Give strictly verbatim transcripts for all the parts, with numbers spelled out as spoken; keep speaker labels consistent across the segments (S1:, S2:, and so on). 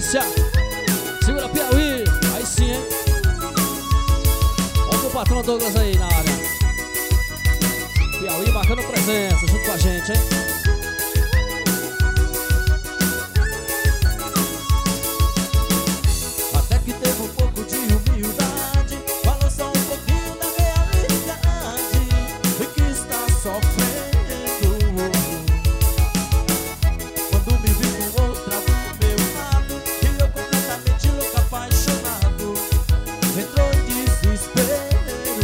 S1: delícia. Segura Piauí. Aí sim, hein? Olha o patrão Douglas aí na área. Piauí marcando presença junto com a gente, hein?
S2: Até que teve um pouco de humildade, falou só um pouquinho da realidade e que está sofrendo. Quando me vi com outra do meu lado, e eu completamente louco, apaixonado, entrou em desespero.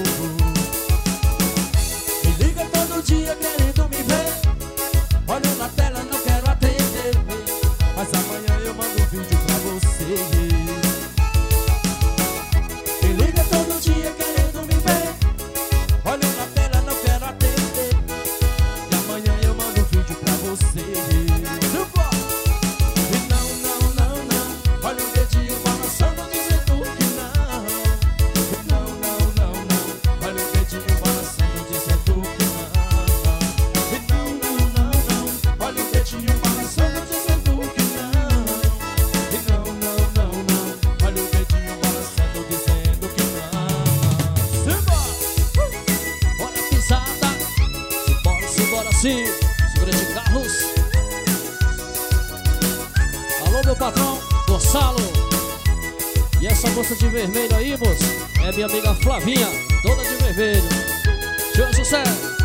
S2: Me liga todo dia querendo me ver, olho na tela, não quero atender, mas amanhã eu mando um vídeo pra você. Me liga todo dia querendo me ver, olho na tela, não quero atender, e amanhã eu mando um vídeo pra você. E não, não, não, não, olha o dedinho balançando dizendo que não. E não, não, não, não, olha o dedinho balançando dizendo que não. E não, não, não, não, olha o dedinho balançando dizendo que não. E não, não, não, não, olha o dedinho balançando dizendo que não. Simbora!
S1: Olha a pisada. Simbora, simbora sim. Segura de Carlos. Alô, meu patrão Gonçalo. E essa moça de vermelho aí, moço, é minha amiga Flavinha, toda de vermelho. Show, sucesso.